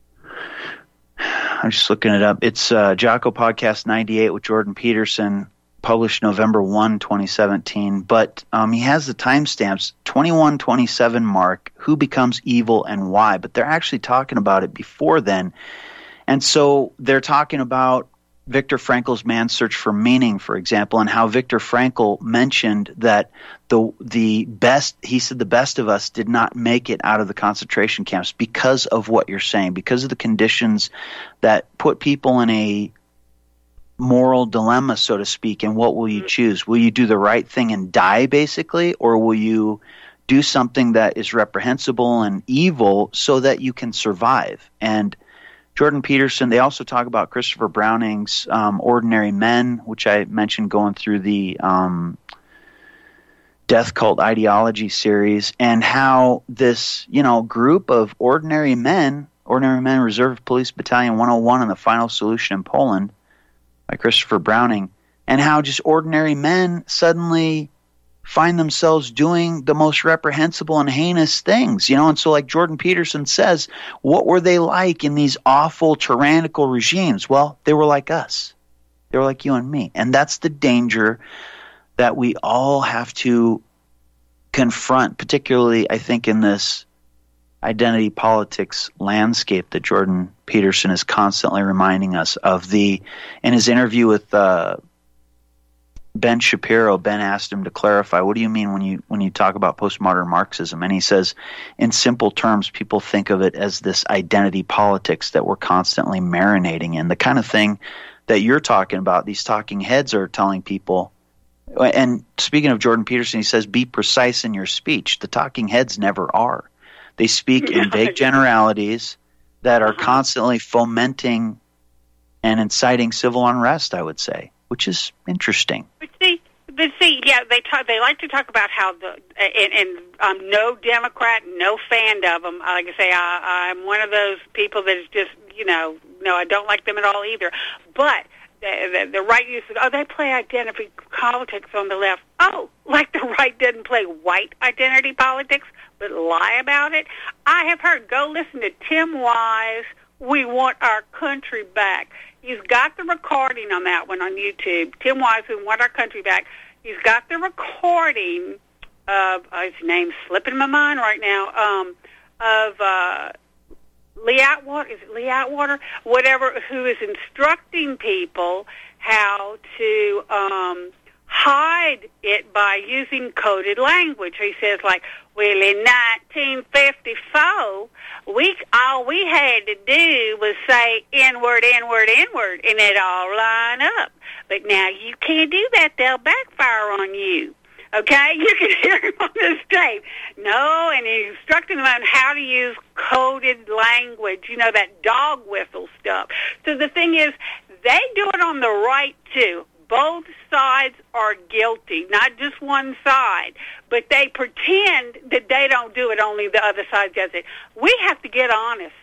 I'm just looking it up. It's uh, Jocko Podcast ninety-eight with Jordan Peterson, published November first, twenty seventeen. But um, he has the timestamps twenty-one twenty-seven mark, who becomes evil and why. But they're actually talking about it before then. And so they're talking about Viktor Frankl's Man's Search for Meaning, for example, and how Viktor Frankl mentioned that the the best, he said the best of us did not make it out of the concentration camps because of what you're saying, because of the conditions that put people in a moral dilemma, so to speak. And what will you choose? Will you do the right thing and die, basically, or will you do something that is reprehensible and evil so that you can survive? And Jordan Peterson, they also talk about Christopher Browning's um, Ordinary Men, which I mentioned going through the um, Death Cult Ideology series, and how this, you know, group of ordinary men, Ordinary Men Reserve Police Battalion one oh one and the Final Solution in Poland by Christopher Browning, and how just ordinary men suddenly find themselves doing the most reprehensible and heinous things, you know. And so, like Jordan Peterson says, what were they like in these awful tyrannical regimes? Well, they were like us. They were like you and me. And that's the danger that we all have to confront, particularly, I think, in this identity politics landscape that Jordan Peterson is constantly reminding us of. The in his interview with uh, Ben Shapiro, Ben asked him to clarify, what do you mean when you when you talk about postmodern Marxism? And he says, in simple terms, people think of it as this identity politics that we're constantly marinating in, the kind of thing that you're talking about. These talking heads are telling people. And speaking of Jordan Peterson, he says, be precise in your speech. The talking heads never are. They speak in vague generalities that are constantly fomenting and inciting civil unrest, I would say, which is interesting. But see, but see, yeah, they talk, they like to talk about how the and, and I'm no Democrat, no fan of them. Like I say, I, I'm one of those people that is just, you know, no, I don't like them at all either. But the, the, the right use of, oh, they play identity politics on the left. Oh, like the right didn't play white identity politics, but lie about it. I have heard. Go listen to Tim Wise. We want our country back. He's got the recording on that one on YouTube. Tim Wise, We Want Our Country Back. He's got the recording of, uh, his name's slipping my mind right now, um, of uh, Lee Atwater, is it Lee Atwater? Whatever, who is instructing people how to um, hide it by using coded language. He says, like, well, in nineteen fifty-four, we all we had to do was say N-word, N-word, N-word, and it all line up. But now you can't do that. They'll backfire on you. Okay? You can hear him on this tape. No, and he's instructing them on how to use coded language, you know, that dog whistle stuff. So the thing is, they do it on the right, too. Both sides are guilty, not just one side, but they pretend that they don't do it, only the other side does it. We have to get honest.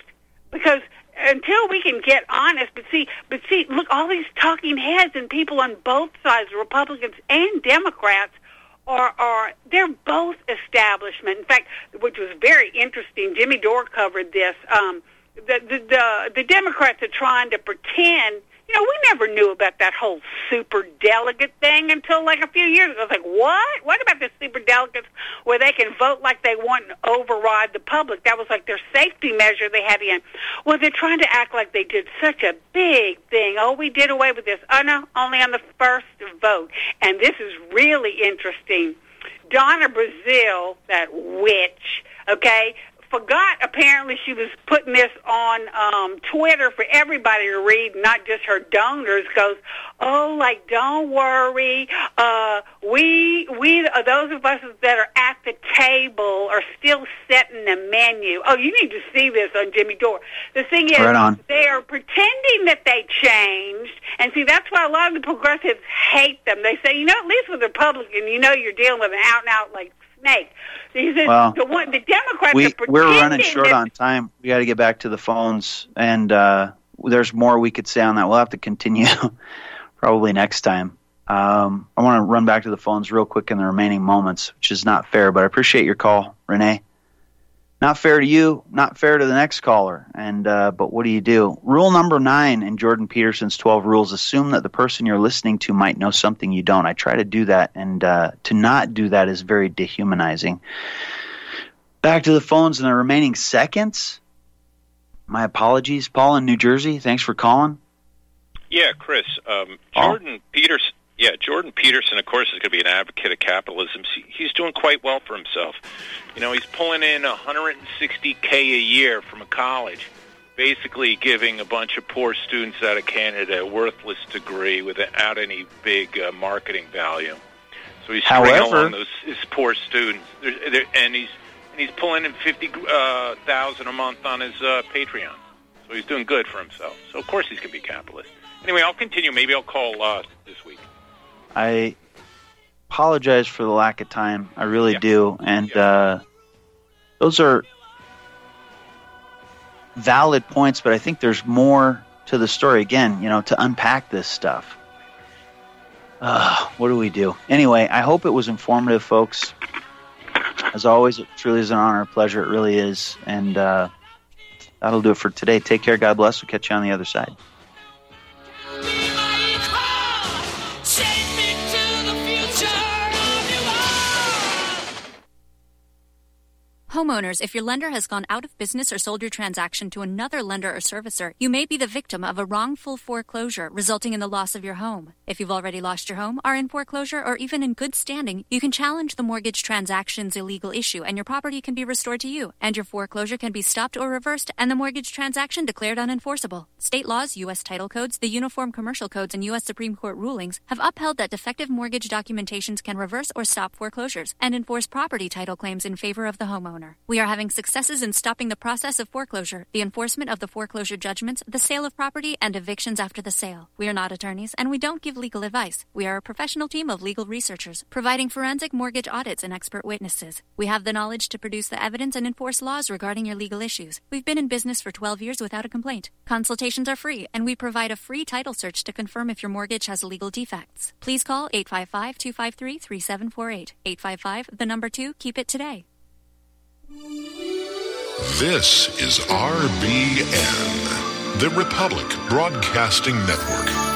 because until we can get honest, but see, but see, look, all these talking heads and people on both sides, Republicans and Democrats, are, are they're both establishment. In fact, which was very interesting, Jimmy Dore covered this. Um, the, the the the Democrats are trying to pretend. You know, we never knew about that whole super delegate thing until like a few years ago. I was like, what? What about the super delegates where they can vote like they want and override the public? That was like their safety measure they had in. Well, they're trying to act like they did such a big thing. Oh, we did away with this. Oh, no, only on the first vote. And this is really interesting. Donna Brazile, that witch, okay, forgot apparently she was putting this on um, Twitter for everybody to read, not just her donors, goes, oh, like, don't worry, uh, we, we, uh, those of us that are at the table are still setting the menu. Oh, you need to see this on Jimmy Dore. The thing is, right they are pretending that they changed, and see, that's why a lot of the progressives hate them. They say, you know, at least with a Republican, you know you're dealing with an out-and-out, like, snake. He says well, the, one, the Democrats we, are pretending we're running short that, on time. We got to get back to the phones, and uh, there's more we could say on that. We'll have to continue probably next time. Um, I want to run back to the phones real quick in the remaining moments, which is not fair, but I appreciate your call, Renee. Not fair to you, not fair to the next caller. And uh, but what do you do? Rule number nine in Jordan Peterson's twelve Rules: assume that the person you're listening to might know something you don't. I try to do that, and uh, to not do that is very dehumanizing. Back to the phones in the remaining seconds. My apologies, Paul in New Jersey. Thanks for calling. Yeah, Chris. Um, Jordan Peterson. Yeah, Jordan Peterson, of course, is going to be an advocate of capitalism. He's doing quite well for himself. You know, he's pulling in one hundred sixty K a year from a college, basically giving a bunch of poor students out of Canada a worthless degree without any big uh, marketing value. So he's stringing along those his poor students, they're, they're, and he's and he's pulling in fifty thousand dollars a month on his uh, Patreon. So he's doing good for himself. So of course he's going to be a capitalist. Anyway, I'll continue. Maybe I'll call uh, this week. I apologize for the lack of time. I really yeah. do. And yeah. uh, those are valid points, but I think there's more to the story. Again, you know, to unpack this stuff. Uh, what do we do? Anyway, I hope it was informative, folks. As always, it truly is an honor, a pleasure. It really is. And uh, that'll do it for today. Take care. God bless. We'll catch you on the other side. Homeowners, if your lender has gone out of business or sold your transaction to another lender or servicer, you may be the victim of a wrongful foreclosure resulting in the loss of your home. If you've already lost your home, are in foreclosure, or even in good standing, you can challenge the mortgage transaction's illegal issue and your property can be restored to you, and your foreclosure can be stopped or reversed and the mortgage transaction declared unenforceable. State laws, U S title codes, the Uniform Commercial Codes, and U S Supreme Court rulings have upheld that defective mortgage documentations can reverse or stop foreclosures and enforce property title claims in favor of the homeowner. We are having successes in stopping the process of foreclosure, the enforcement of the foreclosure judgments, the sale of property, and evictions after the sale. We are not attorneys, and we don't give legal advice. We are a professional team of legal researchers, providing forensic mortgage audits and expert witnesses. We have the knowledge to produce the evidence and enforce laws regarding your legal issues. We've been in business for twelve years without a complaint. Consultations are free, and we provide a free title search to confirm if your mortgage has legal defects. Please call eight five five, two five three, three seven four eight. eight five five, the number two, keep it today. This is R B N, the Republic Broadcasting Network.